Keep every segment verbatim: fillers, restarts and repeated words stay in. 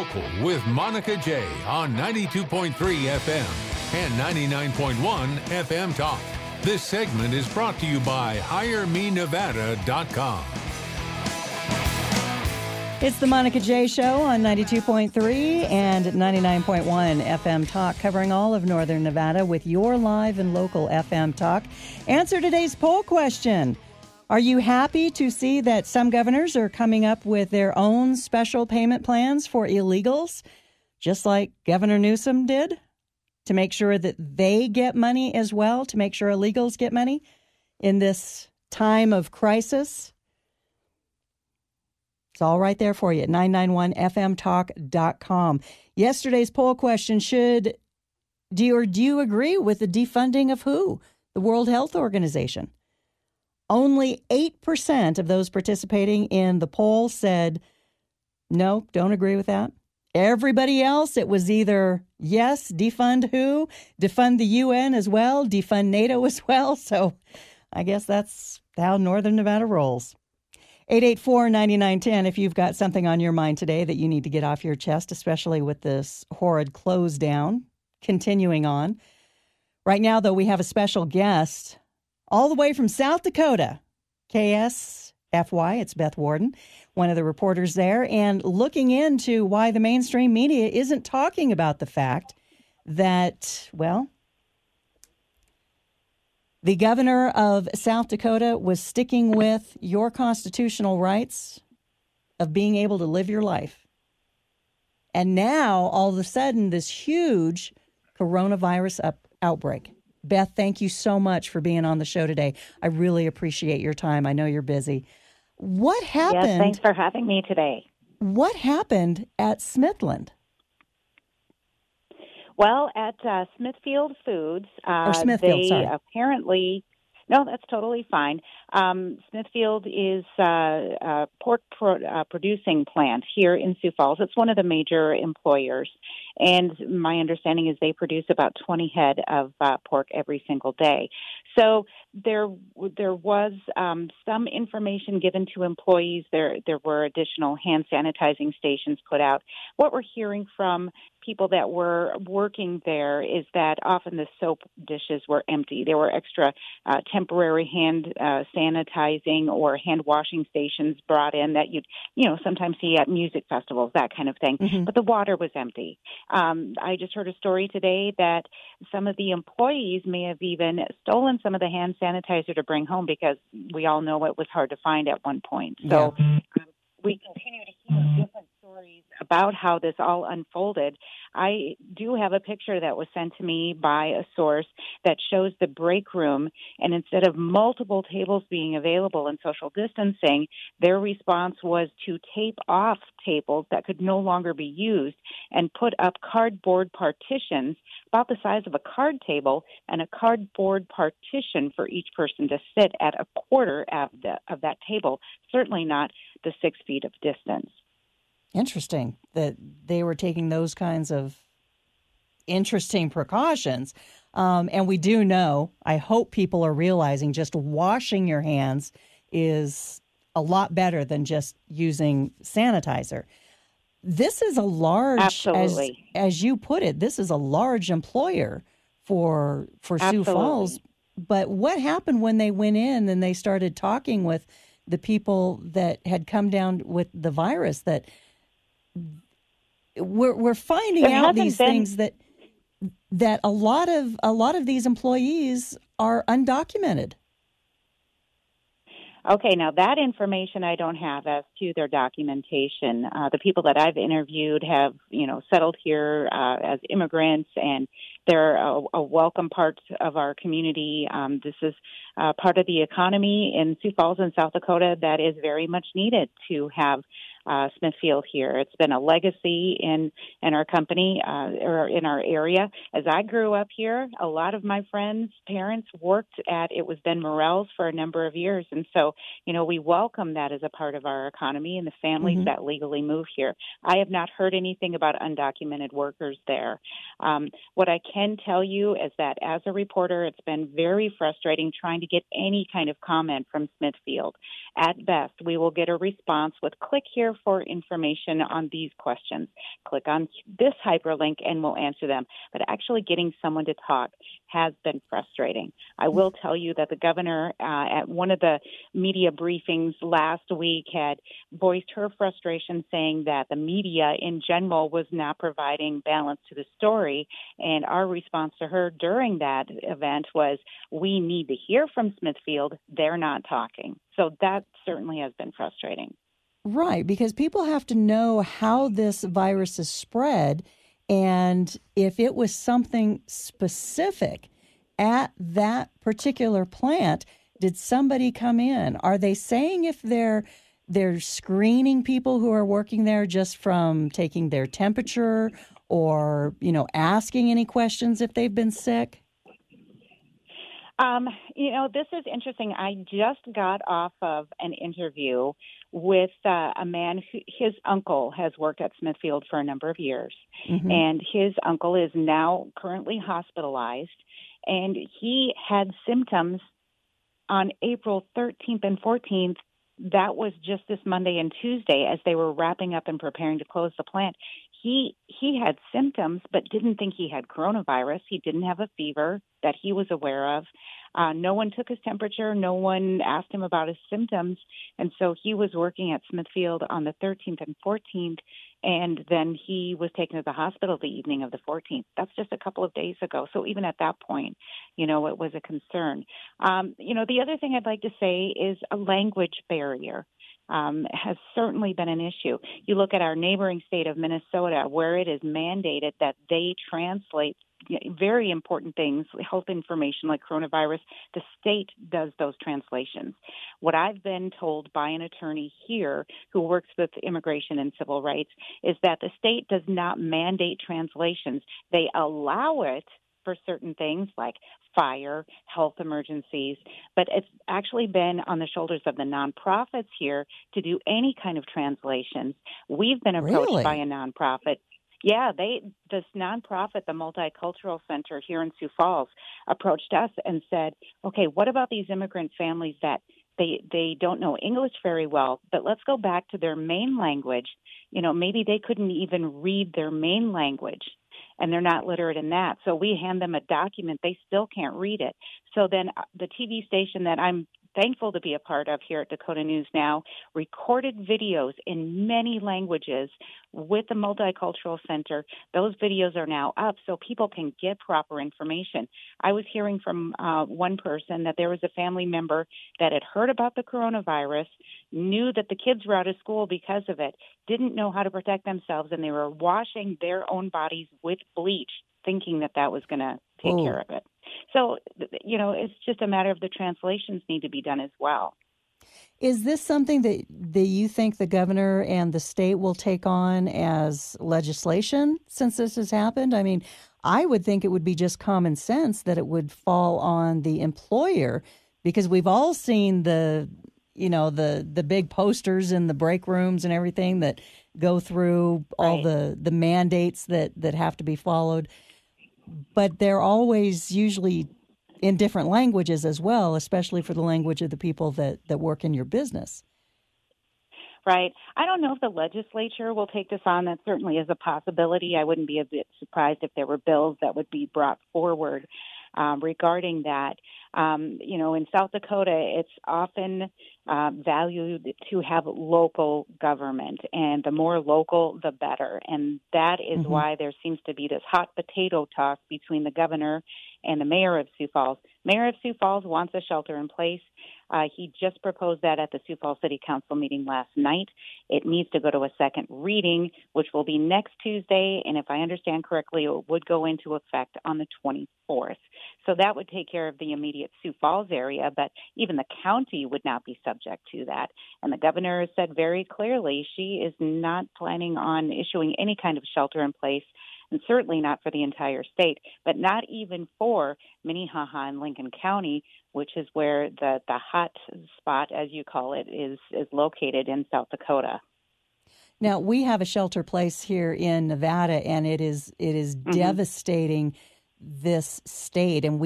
Local with Monica J on ninety-two point three F M and ninety-nine point one F M Talk. This segment is brought to you by hire me nevada dot com. It's the Monica J Show on ninety-two point three and ninety-nine point one F M Talk, covering all of Northern Nevada with your live and local F M Talk. Answer today's poll question. Are you happy to see that some governors are coming up with their own special payment plans for illegals, just like Governor Newsom did, to make sure that they get money as well, to make sure illegals get money in this time of crisis? It's all right there for you at nine nine one F M talk dot com. Yesterday's poll question, should do you, or do you agree with the defunding of W H O, the World Health Organization? Only eight percent of those participating in the poll said, no, don't agree with that. Everybody else, it was either, yes, defund W H O, defund the U N as well, defund NATO as well. So I guess that's how Northern Nevada rolls. eight eight four, nine nine one zero if you've got something on your mind today that you need to get off your chest, especially with this horrid close down continuing on. Right now, though, we have a special guest all the way from South Dakota, K S F Y. It's Beth Warden, one of the reporters there, and looking into why the mainstream media isn't talking about the fact that, well, the governor of South Dakota was sticking with your constitutional rights of being able to live your life. And now, all of a sudden, this huge coronavirus up, outbreak. Beth, thank you so much for being on the show today. I really appreciate your time. I know you're busy. What happened? Yes, thanks for having me today. What happened at Smithland? Well, at uh, Smithfield Foods, uh, or Smithfield, they sorry. apparently, no, that's totally fine. Um, Smithfield is uh, a pork pro, uh, producing plant here in Sioux Falls. It's one of the major employers. And my understanding is they produce about twenty head of uh, pork every single day. So there there was um, some information given to employees. There there were additional hand sanitizing stations put out. What we're hearing from people that were working there is that often the soap dishes were empty. There were extra uh, temporary hand uh, sanitizing or hand washing stations brought in that you'd, you know, sometimes see at music festivals, that kind of thing. Mm-hmm. But the water was empty. Um, I just heard a story today that some of the employees may have even stolen some of the hand sanitizer to bring home because we all know it was hard to find at one point. So yeah. um, we continue to hear different stories about how this all unfolded. I do have a picture that was sent to me by a source that shows the break room, and instead of multiple tables being available and social distancing, their response was to tape off tables that could no longer be used and put up cardboard partitions about the size of a card table and a cardboard partition for each person to sit at a quarter of, the, of that table, certainly not the six feet of distance. Interesting that they were taking those kinds of interesting precautions. Um, and we do know, I hope people are realizing just washing your hands is a lot better than just using sanitizer. This is a large, as, as you put it, this is a large employer for for Sioux Falls. But what happened when they went in and they started talking with the people that had come down with the virus? That we're we're finding there out these been... things that that a lot of a lot of these employees are undocumented. Okay, now that information I don't have as to their documentation. Uh, the people that I've interviewed have, you know, settled here uh, as immigrants, and they're a, a welcome part of our community. Um, this is uh, part of the economy in Sioux Falls and South Dakota that is very much needed to have uh, Smithfield here. It's been a legacy in, in our company uh, or in our area. As I grew up here, a lot of my friends' parents worked at, it was Ben Morrell's for a number of years. And so, you know, we welcome that as a part of our economy and the families mm-hmm. that legally move here. I have not heard anything about undocumented workers there. Um, what I can tell you is that as a reporter, it's been very frustrating trying to get any kind of comment from Smithfield. At best, we will get a response with click here here for information on these questions. Click on this hyperlink and we'll answer them. But actually getting someone to talk has been frustrating. I will tell you that the governor uh, at one of the media briefings last week had voiced her frustration, saying that the media in general was not providing balance to the story. And our response to her during that event was, we need to hear from Smithfield. They're not talking. So that certainly has been frustrating. Right, because people have to know how this virus is spread, and if it was something specific at that particular plant, did somebody come in? Are they saying if they're they're screening people who are working there just from taking their temperature or, you know, asking any questions if they've been sick? Um, you know, this is interesting. I just got off of an interview with uh, a man who, his uncle has worked at Smithfield for a number of years, mm-hmm. and his uncle is now currently hospitalized, and he had symptoms on April thirteenth and fourteenth. That was just this Monday and Tuesday as they were wrapping up and preparing to close the plant. He he had symptoms but didn't think he had coronavirus. He didn't have a fever that he was aware of. Uh, no one took his temperature. No one asked him about his symptoms. And so he was working at Smithfield on the thirteenth and fourteenth, and then he was taken to the hospital the evening of the fourteenth. That's just a couple of days ago. So even at that point, you know, it was a concern. Um, you know, the other thing I'd like to say is a language barrier. Um, has certainly been an issue. You look at our neighboring state of Minnesota, where it is mandated that they translate very important things, health information like coronavirus. The state does those translations. What I've been told by an attorney here who works with immigration and civil rights is that the state does not mandate translations. They allow it for certain things like fire, health emergencies, but it's actually been on the shoulders of the nonprofits here to do any kind of translations. We've been approached Really? by a nonprofit. Yeah, they this nonprofit, the Multicultural Center here in Sioux Falls, approached us and said, okay, what about these immigrant families that they they don't know English very well, but let's go back to their main language. You know, maybe they couldn't even read their main language, and they're not literate in that. So we hand them a document. They still can't read it. So then the T V station that I'm thankful to be a part of here at Dakota News Now recorded videos in many languages with the Multicultural Center. Those videos are now up so people can get proper information. I was hearing from uh, one person that there was a family member that had heard about the coronavirus, knew that the kids were out of school because of it, didn't know how to protect themselves, and they were washing their own bodies with bleach, thinking that that was going to take oh. care of it. So, you know, it's just a matter of the translations need to be done as well. Is this something that, that you think the governor and the state will take on as legislation since this has happened? I mean, I would think it would be just common sense that it would fall on the employer, because we've all seen the, you know, the, the big posters in the break rooms and everything that go through all right. the, the mandates that, that have to be followed. But they're always usually in different languages as well, especially for the language of the people that, that work in your business. Right. I don't know if the legislature will take this on. That certainly is a possibility. I wouldn't be a bit surprised if there were bills that would be brought forward um, regarding that. Um, you know, in South Dakota, it's often uh, valued to have local government, and the more local, the better. And that is mm-hmm. why there seems to be this hot potato toss between the governor and the mayor of Sioux Falls. Mayor of Sioux Falls wants a shelter in place. Uh, he just proposed that at the Sioux Falls City Council meeting last night. It needs to go to a second reading, which will be next Tuesday, and if I understand correctly, it would go into effect on the twenty-fourth. So that would take care of the immediate Sioux Falls area, but even the county would not be subject to that. And the governor has said very clearly she is not planning on issuing any kind of shelter in place, and certainly not for the entire state, but not even for Minnehaha and Lincoln County, which is where the, the hot spot, as you call it, is, is located in South Dakota. Now, we have a shelter place here in Nevada, and it is it is mm-hmm. devastating this state. And we've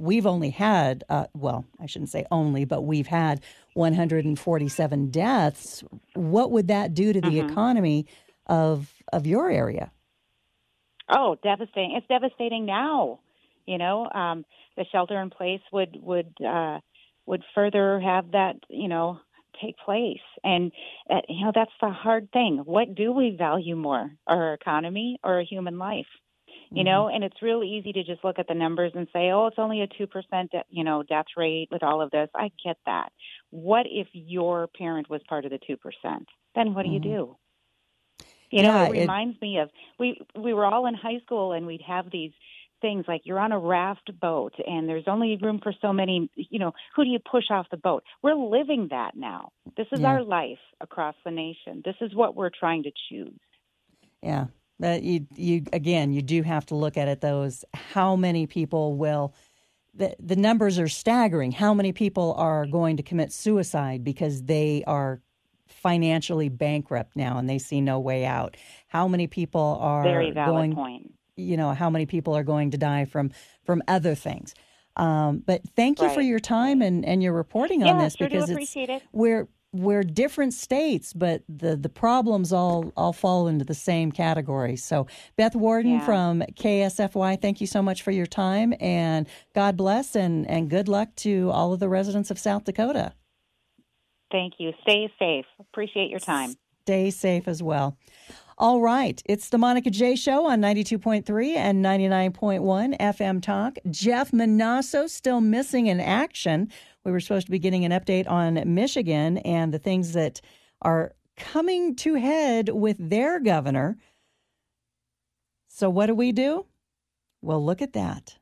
we've only had, uh, well, I shouldn't say only, but we've had one hundred forty-seven deaths. What would that do to the mm-hmm. economy of of your area? Oh, devastating! It's devastating now. You know, um, the shelter in place would would uh, would further have that, you know, take place. And, uh, you know, that's the hard thing. What do we value more, our economy or a human life? You mm-hmm. know, and it's really easy to just look at the numbers and say, oh, it's only a two percent, de- you know, death rate with all of this. I get that. What if your parent was part of the two percent? Then what do mm-hmm. you do? You know, yeah, it reminds it... me of, we, we were all in high school and we'd have these things like you're on a raft boat and there's only room for so many, you know, who do you push off the boat? We're living that now. This is yeah. our life across the nation. This is what we're trying to choose. Yeah. But you, you, again, you do have to look at it, those, how many people will, the, the numbers are staggering. How many people are going to commit suicide because they are financially bankrupt now and they see no way out? How many people are Very valid going, point. you know, how many people are going to die from, from other things? Um, but thank you right. for your time and, and your reporting yeah, on this sure because do appreciate it's, it. we're, we're different states, but the, the problems all, all fall into the same category. So Beth Warden yeah. from K S F Y, thank you so much for your time and God bless and, and good luck to all of the residents of South Dakota. Thank you. Stay safe. Appreciate your time. Stay safe as well. All right. It's the Monica J. Show on ninety-two point three and ninety-nine point one F M Talk. Jeff Monosso still missing in action. We were supposed to be getting an update on Michigan and the things that are coming to head with their governor. So what do we do? Well, look at that.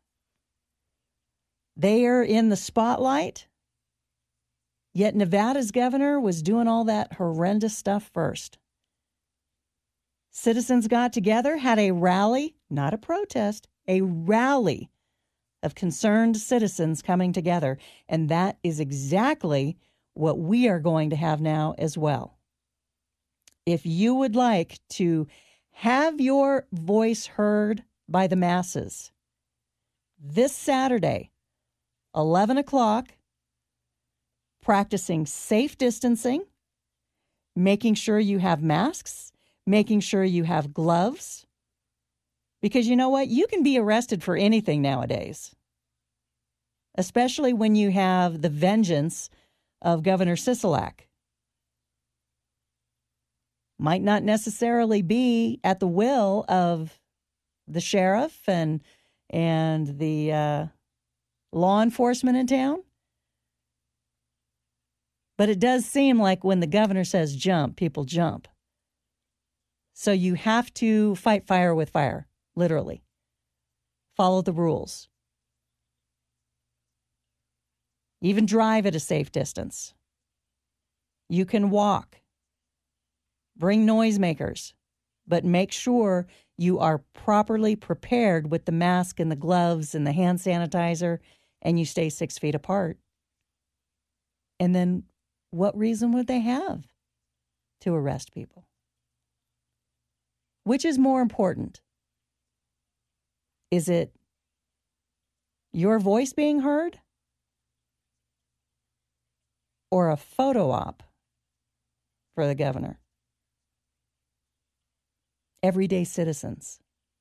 They are in the spotlight, yet Nevada's governor was doing all that horrendous stuff first. Citizens got together, had a rally, not a protest, a rally of concerned citizens coming together. And that is exactly what we are going to have now as well. If you would like to have your voice heard by the masses, this Saturday, eleven o'clock, practicing safe distancing, making sure you have masks, making sure you have gloves, because you know what? You can be arrested for anything nowadays, especially when you have the vengeance of Governor Sisolak. Might not necessarily be at the will of the sheriff and and the uh, law enforcement in town, but it does seem like when the governor says jump, people jump. So you have to fight fire with fire, literally. Follow the rules. Even drive at a safe distance. You can walk. Bring noisemakers, but make sure you are properly prepared with the mask and the gloves and the hand sanitizer, and you stay six feet apart. And then what reason would they have to arrest people? Which is more important? Is it your voice being heard or a photo op for the governor? Everyday citizens.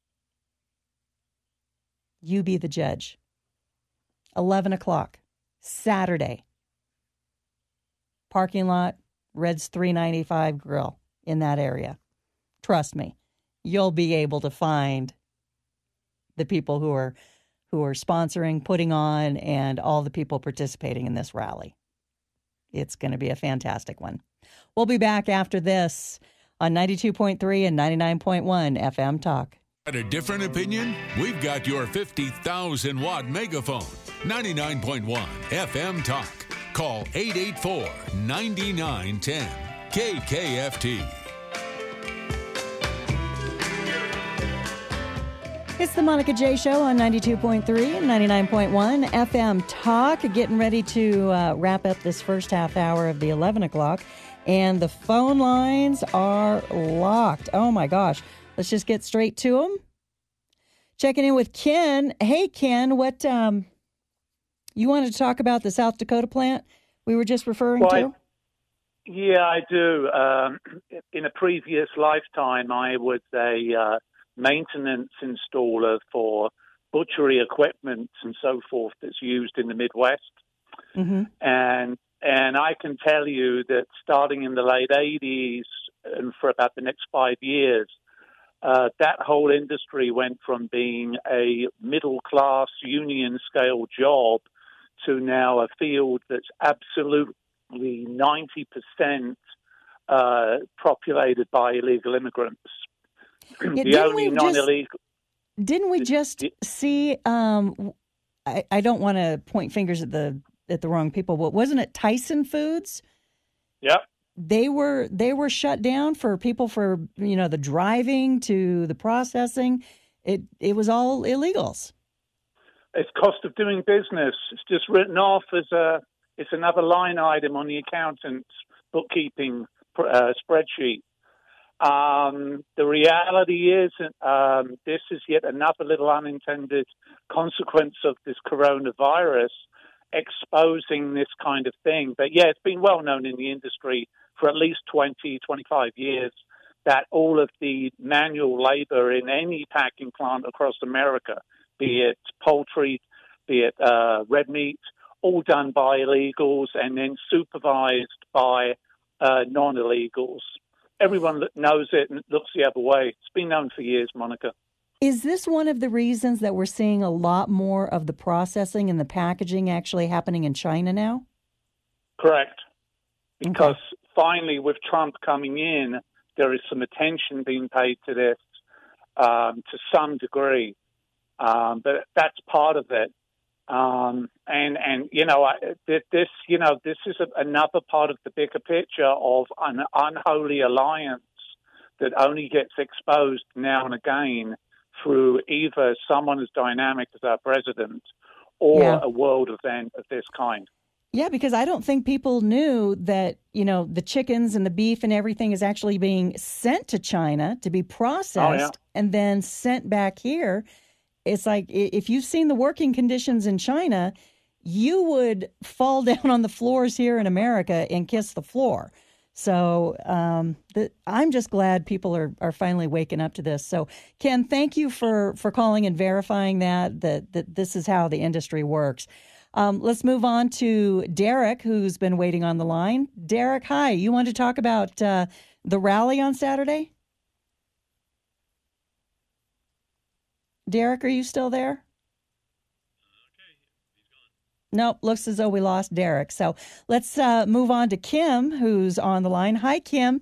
You be the judge. eleven o'clock, Saturday. Parking lot, Red's three ninety-five Grill in that area. Trust me. You'll be able to find the people who are who are sponsoring, putting on, and all the people participating in this rally. It's going to be a fantastic one. We'll be back after this on ninety-two point three and ninety-nine point one F M Talk. Got a different opinion? We've got your fifty thousand watt megaphone. ninety-nine point one F M Talk. Call eight eight four, nine nine one zero K K F T. It's the Monica J. Show on ninety-two point three and ninety-nine point one F M Talk. Getting ready to uh, wrap up this first half hour of the eleven o'clock. And the phone lines are locked. Oh, my gosh. Let's just get straight to them. Checking in with Ken. Hey, Ken, what um, You wanted to talk about the South Dakota plant we were just referring well, to? I, yeah, I do. Um, in a previous lifetime, I was a uh, maintenance installer for butchery equipment and so forth that's used in the Midwest. Mm-hmm. And and I can tell you that starting in the late eighties and for about the next five years, uh, that whole industry went from being a middle-class union-scale job to now a field that's absolutely ninety percent uh, populated by illegal immigrants. Yeah, the only non-illegal... Just, didn't we just the, see, um, I, I don't want to point fingers at the at the wrong people, but wasn't it Tyson Foods? Yep. They were they were shut down for people for, you know, the driving to the processing. It it was all illegals. It's cost of doing business. It's just written off as a it's another line item on the accountant's bookkeeping uh, spreadsheet. Um, the reality is um, this is yet another little unintended consequence of this coronavirus exposing this kind of thing. But yeah, it's been well known in the industry for at least twenty, twenty-five years that all of the manual labor in any packing plant across America, be it poultry, be it uh, red meat, all done by illegals and then supervised by uh, non-illegals. Everyone knows it and looks the other way. It's been known for years, Monica. Is this one of the reasons that we're seeing a lot more of the processing and the packaging actually happening in China now? Correct. Because okay. finally, with Trump coming in, there is some attention being paid to this um, to some degree. Um, but that's part of it. Um, and, and, you know, I, this, you know, this is a, another part of the bigger picture of an unholy alliance that only gets exposed now and again through either someone as dynamic as our president or yeah. a world event of this kind. Yeah, because I don't think people knew that, you know, the chickens and the beef and everything is actually being sent to China to be processed oh, yeah. and then sent back here. It's like if you've seen the working conditions in China, you would fall down on the floors here in America and kiss the floor. So um, the, I'm just glad people are, are finally waking up to this. So, Ken, thank you for, for calling and verifying that, that, that this is how the industry works. Um, let's move on to Derek, who's been waiting on the line. Derek, hi. You want to talk about uh, the rally on Saturday? Derek, are you still there? Nope, looks as though we lost Derek. So let's uh, move on to Kim, who's on the line. Hi, Kim.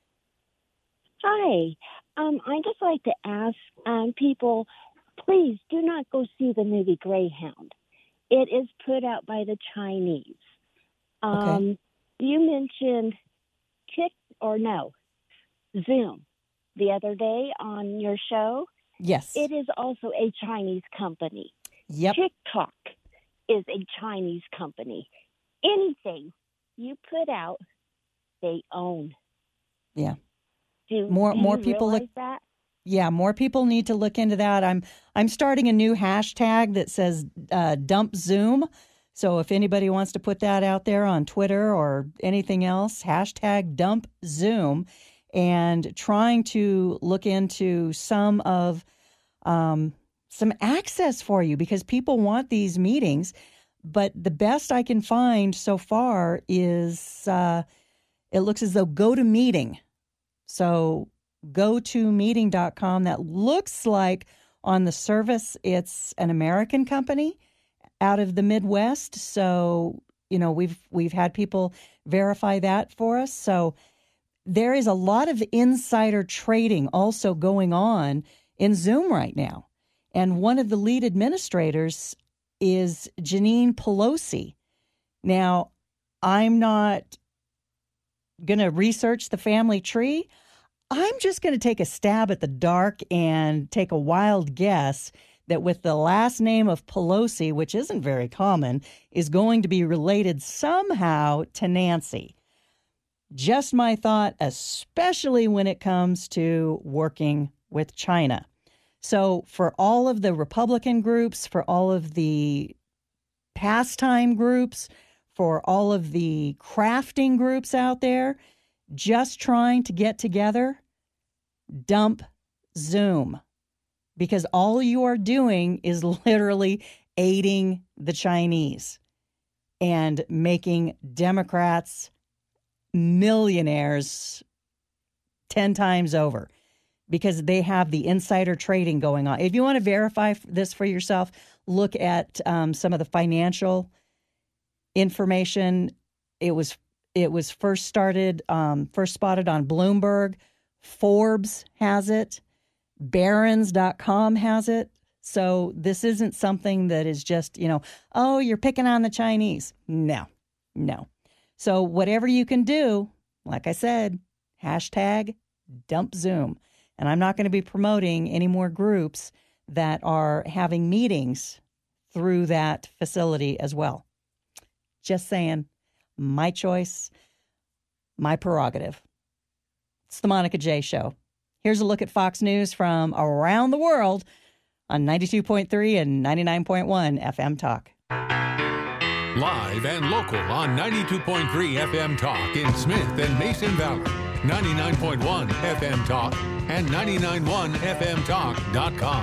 Hi. Um, I'd just like to ask um, people, please do not go see the movie Greyhound. It is put out by the Chinese. Um, okay. You mentioned Tik or no, Zoom the other day on your show. Yes. It is also a Chinese company. Yep. TikTok is a Chinese company. Anything you put out, they own. Yeah. Do, more do more you people realize look that? Yeah, more people need to look into that. I'm I'm starting a new hashtag that says uh, dump Zoom. So if anybody wants to put that out there on Twitter or anything else, hashtag dump Zoom, and trying to look into some of um, some access for you because people want these meetings. But the best I can find so far is uh, it looks as though GoToMeeting. So go to meeting dot com. That looks like on the service it's an American company out of the Midwest. So, you know, we've we've had people verify that for us. So there is a lot of insider trading also going on in Zoom right now. And one of the lead administrators is Janine Pelosi. Now, I'm not going to research the family tree. I'm just going to take a stab at the dark and take a wild guess that with the last name of Pelosi, which isn't very common, is going to be related somehow to Nancy. Just my thought, especially when it comes to working with China. So for all of the Republican groups, for all of the pastime groups, for all of the crafting groups out there just trying to get together, dump Zoom. Because all you are doing is literally aiding the Chinese and making Democrats millionaires ten times over, because they have the insider trading going on. If you want to verify this for yourself, look at um, some of the financial information. It was it was first started, um, first spotted on Bloomberg. Forbes has it. Barron's dot com has it. So this isn't something that is just, you know, oh, you're picking on the Chinese. No, no. So whatever you can do, like I said, hashtag dump Zoom. And I'm not going to be promoting any more groups that are having meetings through that facility as well. Just saying, my choice, my prerogative. It's the Monica J. Show. Here's a look at Fox News from around the world on ninety-two point three and ninety-nine point one F M Talk. Live and local on ninety-two point three F M Talk in Smith and Mason Valley, ninety-nine point one F M Talk, and ninety-nine point one F M talk dot com.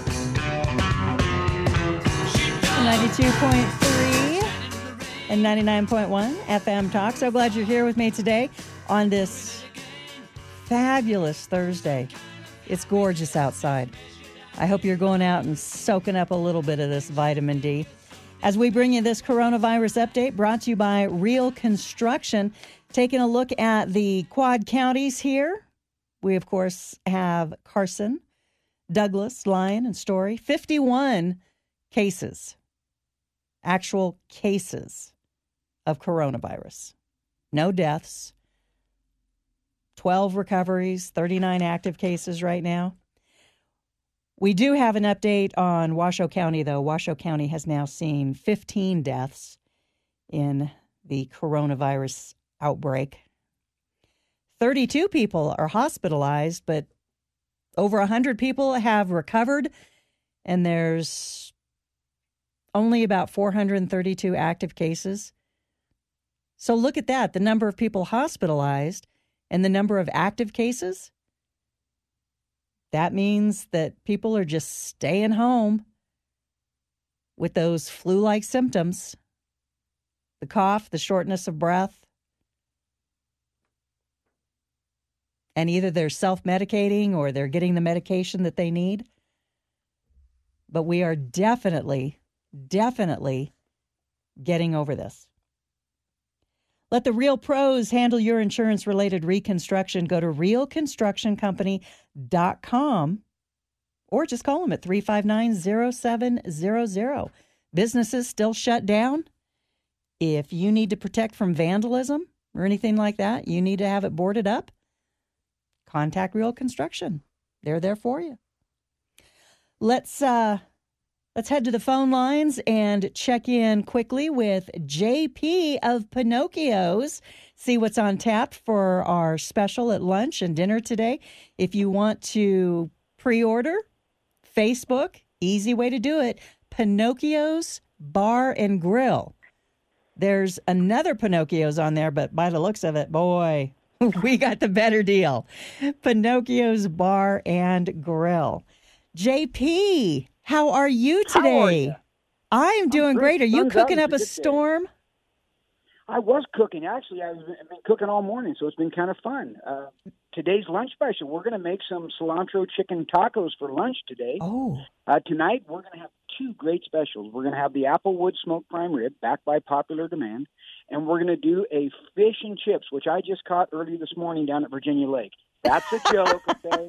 ninety-two point three and ninety-nine point one F M Talk. So glad you're here with me today on this fabulous Thursday. It's gorgeous outside. I hope you're going out and soaking up a little bit of this vitamin D. As we bring you this coronavirus update brought to you by Real Construction, taking a look at the Quad Counties here. We, of course, have Carson, Douglas, Lyon, and Story. fifty-one cases, actual cases of coronavirus. No deaths. twelve recoveries, thirty-nine active cases right now. We do have an update on Washoe County, though. Washoe County has now seen fifteen deaths in the coronavirus outbreak. thirty-two people are hospitalized, but over one hundred people have recovered, and there's only about four hundred thirty-two active cases. So look at that, the number of people hospitalized and the number of active cases. That means that people are just staying home with those flu-like symptoms, the cough, the shortness of breath, and either they're self-medicating or they're getting the medication that they need. But we are definitely, definitely getting over this. Let the real pros handle your insurance-related reconstruction. Go to real construction company dot com or just call them at three five nine, zero seven zero zero. Businesses still shut down. If you need to protect from vandalism or anything like that, you need to have it boarded up, contact Real Construction. They're there for you. Let's uh, let's head to the phone lines and check in quickly with J P of Pinocchio's. See what's on tap for our special at lunch and dinner today. If you want to pre-order, Facebook, easy way to do it, Pinocchio's Bar and Grill. There's another Pinocchio's on there, but by the looks of it, boy, we got the better deal. Pinocchio's Bar and Grill. J P, how are you today? How are you? I am doing great. great. Are you Sun's cooking out. up a It's a good day. storm? I was cooking. Actually, I've been I've been cooking all morning, so it's been kind of fun. Uh, today's lunch special, we're going to make some cilantro chicken tacos for lunch today. Oh. Uh, tonight, we're going to have two great specials. We're going to have the Applewood smoked prime rib, backed by popular demand, and we're going to do a fish and chips, which I just caught early this morning down at Virginia Lake. That's a joke, okay?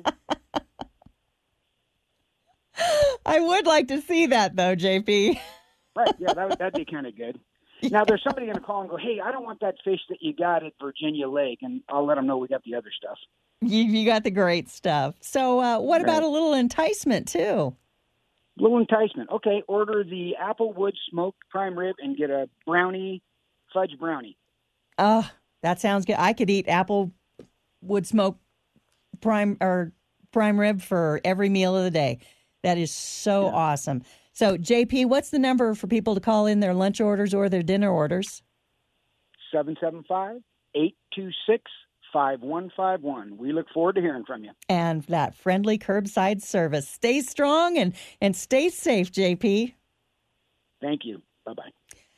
I would like to see that, though, J P. Right, yeah, that would, that'd be kind of good. Now, there's somebody going to call and go, hey, I don't want that fish that you got at Virginia Lake, and I'll let them know we got the other stuff. You, you got the great stuff. So uh, what Right. about a little enticement, too? Little enticement. Okay, order the Applewood smoked prime rib and get a brownie, fudge brownie. Oh, that sounds good. I could eat apple wood smoked prime or prime rib for every meal of the day. That is so Yeah. awesome. So, J P, what's the number for people to call in their lunch orders or their dinner orders? seven seven five, eight two six, five one five one. We look forward to hearing from you. And that friendly curbside service. Stay strong and, and stay safe, J P. Thank you. Bye-bye.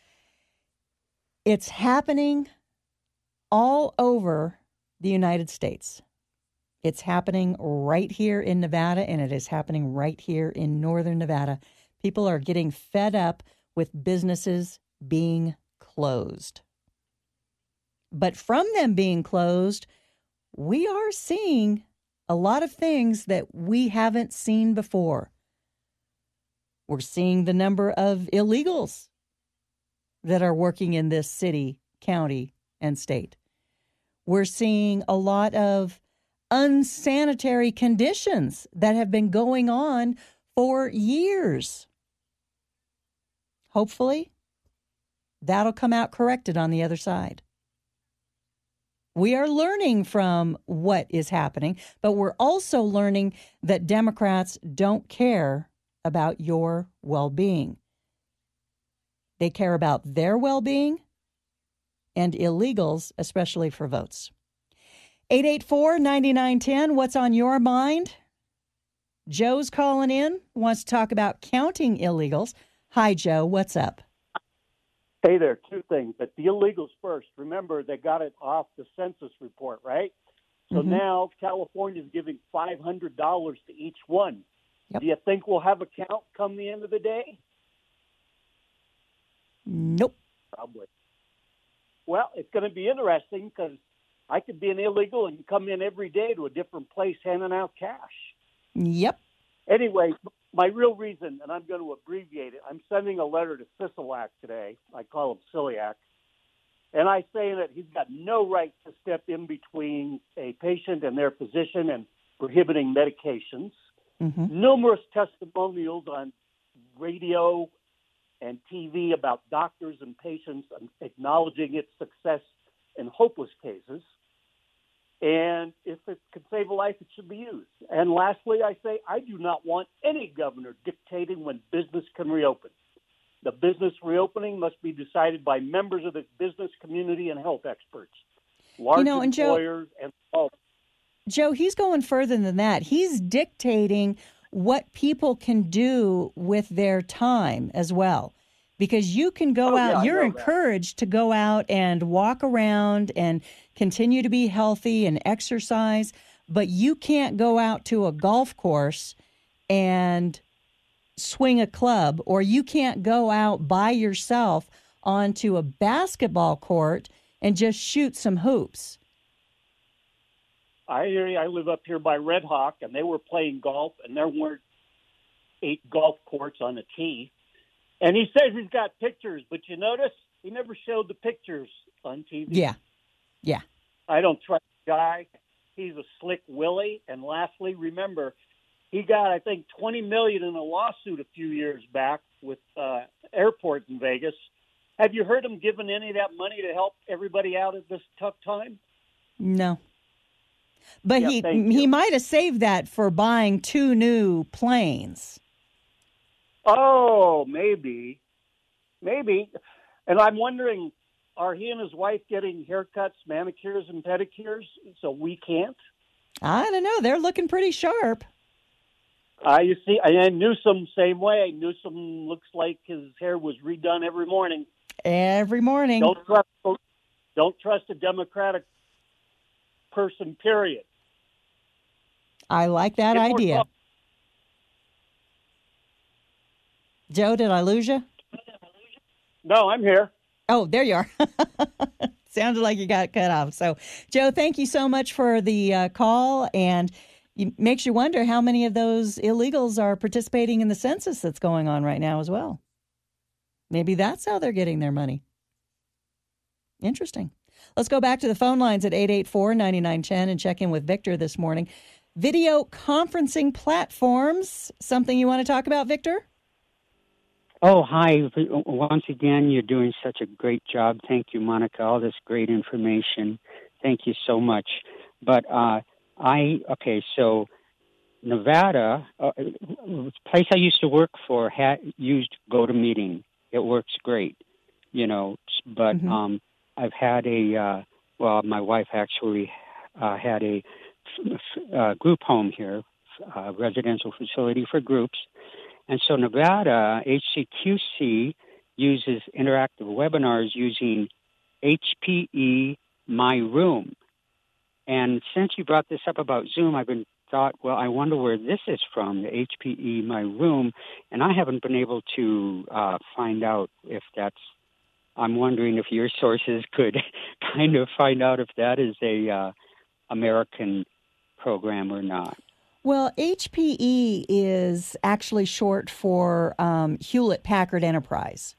It's happening all over the United States. It's happening right here in Nevada, and it is happening right here in northern Nevada. People are getting fed up with businesses being closed. But from them being closed, we are seeing a lot of things that we haven't seen before. We're seeing the number of illegals that are working in this city, county, and state. We're seeing a lot of unsanitary conditions that have been going on for years. Hopefully, that'll come out corrected on the other side. We are learning from what is happening, but we're also learning that Democrats don't care about your well-being. They care about their well-being and illegals, especially for votes. eight eight four, nine nine one zero, what's on your mind? Joe's calling in, wants to talk about counting illegals. Hi, Joe, what's up? Hey there, two things. But the illegals first. Remember, they got it off the census report, right? So Mm-hmm. now California is giving five hundred dollars to each one. Yep. Do you think we'll have a count come the end of the day? Nope. Probably. Well, it's going to be interesting because I could be an illegal and come in every day to a different place handing out cash. Yep. Anyway, my real reason, and I'm going to abbreviate it, I'm sending a letter to Sisolak today. I call him Celiac. And I say that he's got no right to step in between a patient and their physician and prohibiting medications. Mm-hmm. Numerous testimonials on radio and T V about doctors and patients acknowledging its success in hopeless cases. And if it could save a life, it should be used. And lastly, I say I do not want any governor dictating when business can reopen. The business reopening must be decided by members of the business community and health experts, large You know, and Joe- employers, and all. Joe, he's going further than that. He's dictating what people can do with their time as well. Because you can go Oh, out, yeah, I you're know that. encouraged to go out and walk around and continue to be healthy and exercise, but you can't go out to a golf course and swing a club, or you can't go out by yourself onto a basketball court and just shoot some hoops. I hear you. I live up here by Red Hawk, and they were playing golf, and there weren't eight golf courts on a tee. And he says he's got pictures, but you notice he never showed the pictures on T V. Yeah, yeah. I don't trust the guy. He's a slick Willie. And lastly, remember, he got, I think, twenty million dollars in a lawsuit a few years back with uh, airports in Vegas. Have you heard him giving any of that money to help everybody out at this tough time? No. But Yeah, he thank he you. might have saved that for buying two new planes. Oh, maybe. Maybe. And I'm wondering, are he and his wife getting haircuts, manicures, and pedicures so we can't? I don't know. They're looking pretty sharp. Uh, you see, and Newsom, same way. Newsom looks like his hair was redone every morning. Every morning. Don't trust, don't trust a Democratic person, period. I like that Get more idea. coffee. Joe, did I lose you? No, I'm here. Oh, there you are. Sounded like you got cut off. So, Joe, thank you so much for the uh, call. And it makes you wonder how many of those illegals are participating in the census that's going on right now as well. Maybe that's how they're getting their money. Interesting. Let's go back to the phone lines at eight eight four, nine nine one zero and check in with Victor this morning. Video conferencing platforms, something you want to talk about, Victor? Oh, hi. Once again, you're doing such a great job. Thank you, Monica. All this great information. Thank you so much. But uh, I, okay, so Nevada, uh, the place I used to work for had used GoToMeeting. It works great, you know. But Mm-hmm. um, I've had a uh, well, my wife actually uh, had a uh, group home here, a residential facility for groups, and so Nevada H C Q C uses interactive webinars using H P E My Room. And since you brought this up about Zoom, I've been thought, well, I wonder where this is from, the H P E My Room, and I haven't been able to uh, find out if that's, I'm wondering if your sources could kind of find out if that is a uh, American program or not. Well, H P E is actually short for um, Hewlett Packard Enterprise.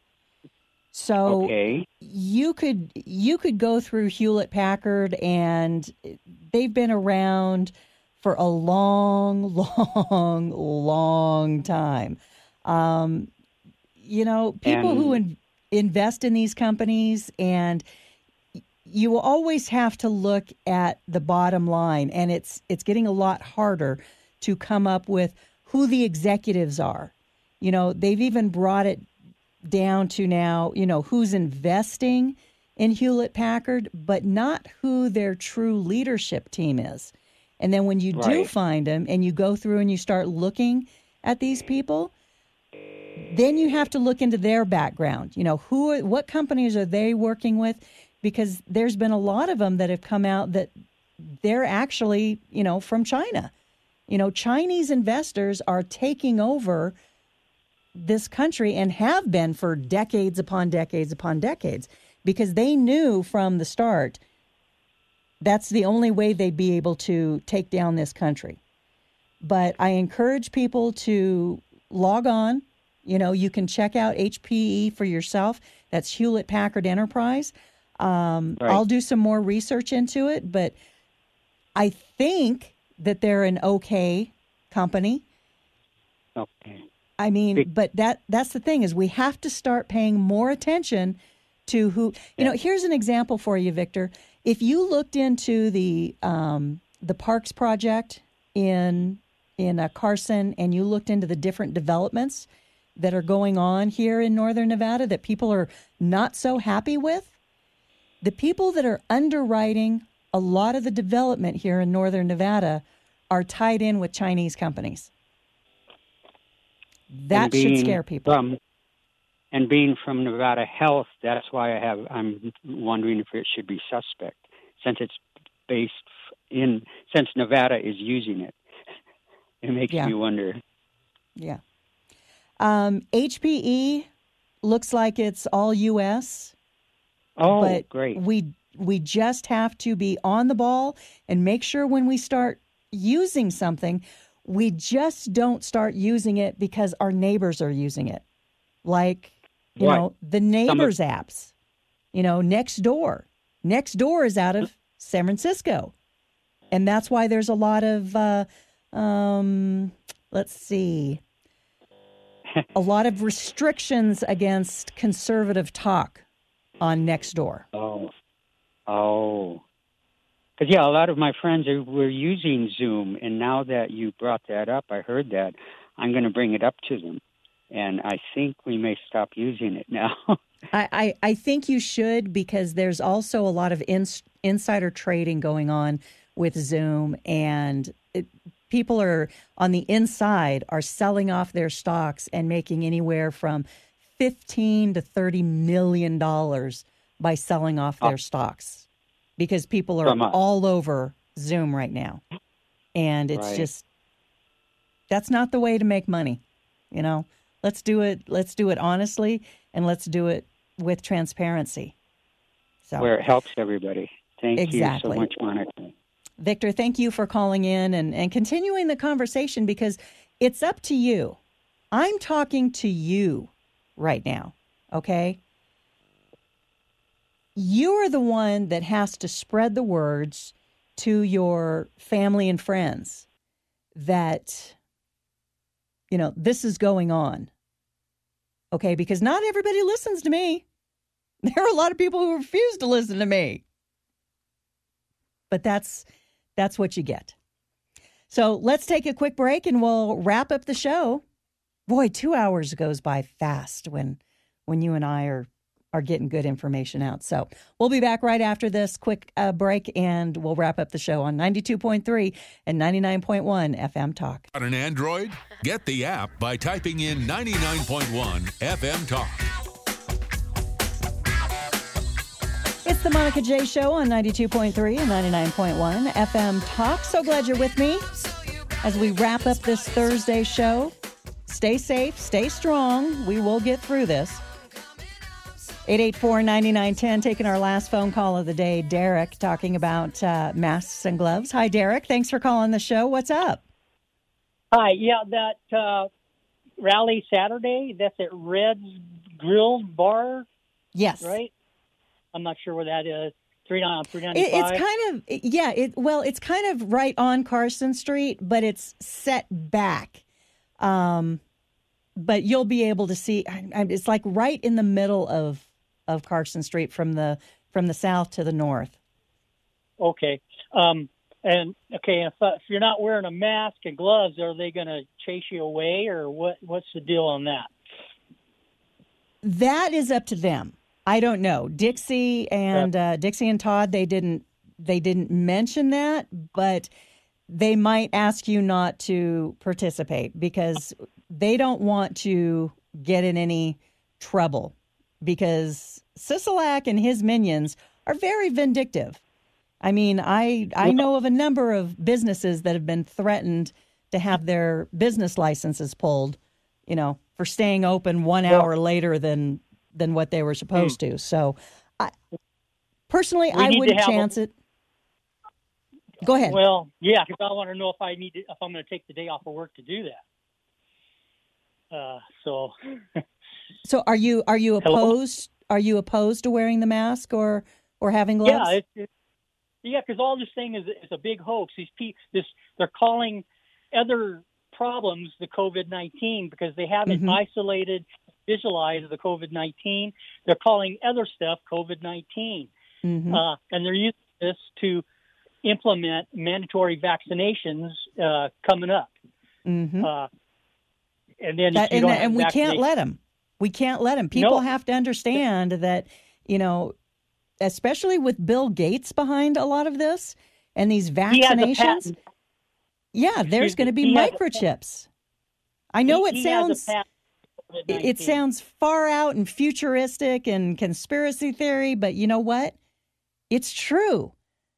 So okay. you could you could go through Hewlett Packard, and they've been around for a long, long, long time. Um, you know, people and, who in, invest in these companies, and you always have to look at the bottom line, and it's it's getting a lot harder to come up with who the executives are. You know, they've even brought it down to now, you know, who's investing in Hewlett Packard, but not who their true leadership team is. And then when you right. do find them and you go through and you start looking at these people, then you have to look into their background. You know, who, are, what companies are they working with? Because there's been a lot of them that have come out that they're actually, you know, from China. You know, Chinese investors are taking over this country and have been for decades upon decades upon decades, because they knew from the start that's the only way they'd be able to take down this country. But I encourage people to log on. You know, you can check out H P E for yourself. That's Hewlett Packard Enterprise. Um, right. I'll do some more research into it, but I think that they're an okay company. Okay. I mean, but that that's the thing, is we have to start paying more attention to who, you know, here's an example for you, Victor. If you looked into the um, the Parks project in in uh, Carson, and you looked into the different developments that are going on here in Northern Nevada that people are not so happy with, the people that are underwriting a lot of the development here in Northern Nevada are tied in with Chinese companies. That being should scare people. From, and being from Nevada Health, that's why I have. I'm wondering if it should be suspect, since it's based in. Since Nevada is using it, it makes yeah. me wonder. Yeah. Um, H P E looks like it's all U S. Oh, but great! We we just have to be on the ball and make sure when we start using something, we just don't start using it because our neighbors are using it. Like, you what? know, the neighbors of- apps, you know, Nextdoor. Nextdoor is out of San Francisco. And that's why there's a lot of, uh, um, let's see, a lot of restrictions against conservative talk on Nextdoor. Oh, oh. Because, yeah, a lot of my friends are, were using Zoom, and now that you brought that up, I heard that, I'm going to bring it up to them. And I think we may stop using it now. I, I, I think you should, because there's also a lot of ins, insider trading going on with Zoom, and it, people are on the inside are selling off their stocks and making anywhere from fifteen to thirty million dollars by selling off their oh. stocks. Because people are all over Zoom right now. And it's right. just, that's not the way to make money. You know, let's do it. Let's do it honestly, and let's do it with transparency. So where it helps everybody. Thank exactly. you so much, Monica. Victor, thank you for calling in and, and continuing the conversation, because it's up to you. I'm talking to you right now, okay? You're the one that has to spread the words to your family and friends that, you know, this is going on. Okay, because not everybody listens to me. There are a lot of people who refuse to listen to me. But that's that's what you get. So let's take a quick break and we'll wrap up the show. Boy, two hours goes by fast when when you and I are, are getting good information out. So we'll be back right after this quick uh, break, and we'll wrap up the show on ninety-two point three and ninety-nine point one F M Talk. Got an Android? Get the app by typing in ninety-nine point one F M Talk. It's the Monica J Show on ninety-two point three and ninety-nine point one F M Talk. So glad you're with me as we wrap up this Thursday show. Stay safe, stay strong. We will get through this. eight eight four, nine nine one zero, taking our last phone call of the day. Derek talking about uh, masks and gloves. Hi, Derek. Thanks for calling the show. What's up? Hi. Yeah, that uh, rally Saturday, that's at Red's Grill Bar? Yes. Right? I'm not sure where that is. three ninety-five It, it's kind of, yeah, it well, it's kind of right on Carson Street, but it's set back. Um, but you'll be able to see, I, I, it's like right in the middle of, of Carson Street from the from the south to the north. Okay. Um, and, okay, if, uh, if you're not wearing a mask and gloves, are they going to chase you away, or what? what's the deal on that? That is up to them. I don't know. Dixie and uh, Dixie and Todd, they didn't they didn't mention that, but they might ask you not to participate because they don't want to get in any trouble, because Sisolak and his minions are very vindictive. I mean, I I know of a number of businesses that have been threatened to have their business licenses pulled, you know, for staying open one hour later than than what they were supposed to. So, I, personally, I wouldn't chance a, it. Go ahead. Well, yeah, because I want to know if I need to, if I'm going to take the day off of work to do that. Uh, so, so are you are you opposed? Hello? Are you opposed to wearing the mask or or having gloves? Yeah, it's, it's, yeah, because all this thing is is a big hoax. These people, this they're calling other problems the COVID nineteen because they haven't mm-hmm. isolated, visualized the COVID nineteen. They're calling other stuff COVID nineteen, mm-hmm. uh, and they're using this to implement mandatory vaccinations uh, coming up. Mm-hmm. Uh, and then that, and, and we can't let them. We can't let them. People no. have to understand that, you know, especially with Bill Gates behind a lot of this and these vaccinations. Yeah, there's going to be microchips. I know he, it he sounds it sounds far out and futuristic and conspiracy theory, but you know what? It's true.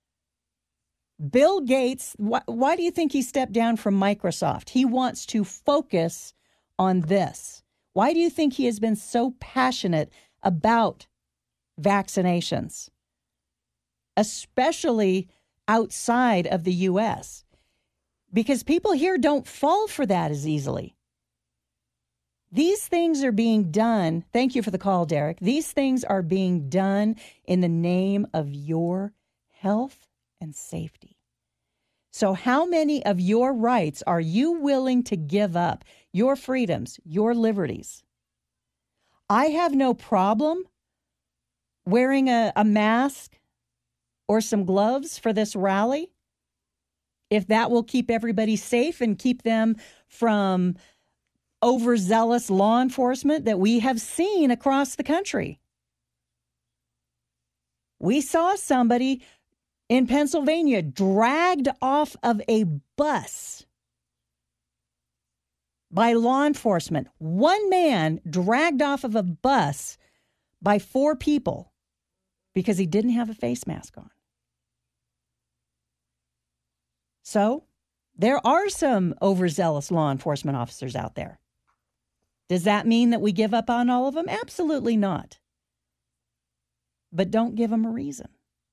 Bill Gates, wh- why do you think he stepped down from Microsoft? He wants to focus on this. Why do you think he has been so passionate about vaccinations, especially outside of the U S? Because people here don't fall for that as easily. These things are being done. Thank you for the call, Derek. These things are being done in the name of your health and safety. So how many of your rights are you willing to give up? Your freedoms, your liberties. I have no problem wearing a, a mask or some gloves for this rally, if that will keep everybody safe and keep them from overzealous law enforcement that we have seen across the country. We saw somebody in Pennsylvania dragged off of a bus by law enforcement. One man dragged off of a bus by four people because he didn't have a face mask on. So there are some overzealous law enforcement officers out there. Does that mean that we give up on all of them? Absolutely not. But don't give them a reason.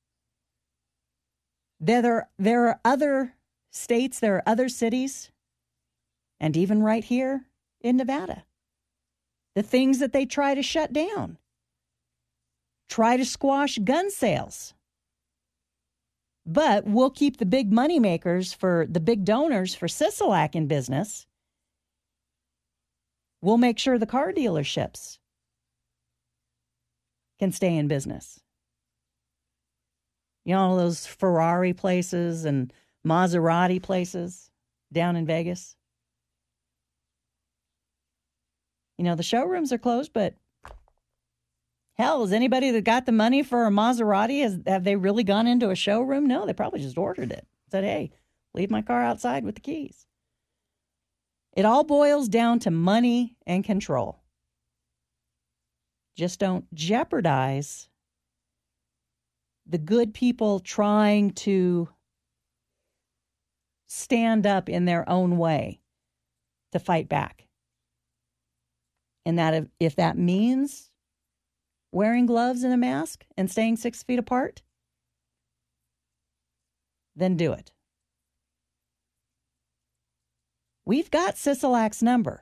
There are, there are other states, there are other cities, and even right here in Nevada, the things that they try to shut down, try to squash gun sales. But we'll keep the big money makers for the big donors for Sisolak in business. We'll make sure the car dealerships can stay in business. You know, all those Ferrari places and Maserati places. down in Vegas. You know, the showrooms are closed, but hell, has anybody that got the money for a Maserati, has, have they really gone into a showroom? No, they probably just ordered it. Said, hey, leave my car outside with the keys. It all boils down to money and control. Just don't jeopardize the good people trying to stand up in their own way to fight back. And that if, if that means wearing gloves and a mask and staying six feet apart, then do it. We've got Sisolak's number.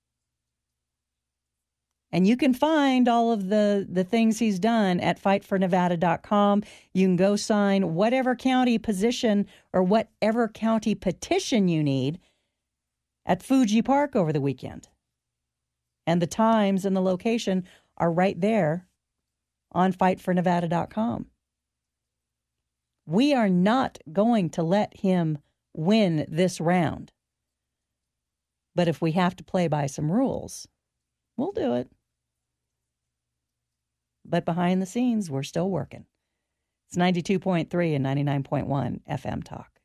And you can find all of the, the things he's done at fight for nevada dot com. You can go sign whatever county position or whatever county petition you need at Fuji Park over the weekend. And the times and the location are right there on fight for nevada dot com. We are not going to let him win this round. But if we have to play by some rules, we'll do it. But behind the scenes, we're still working. It's ninety-two point three and ninety-nine point one F M Talk.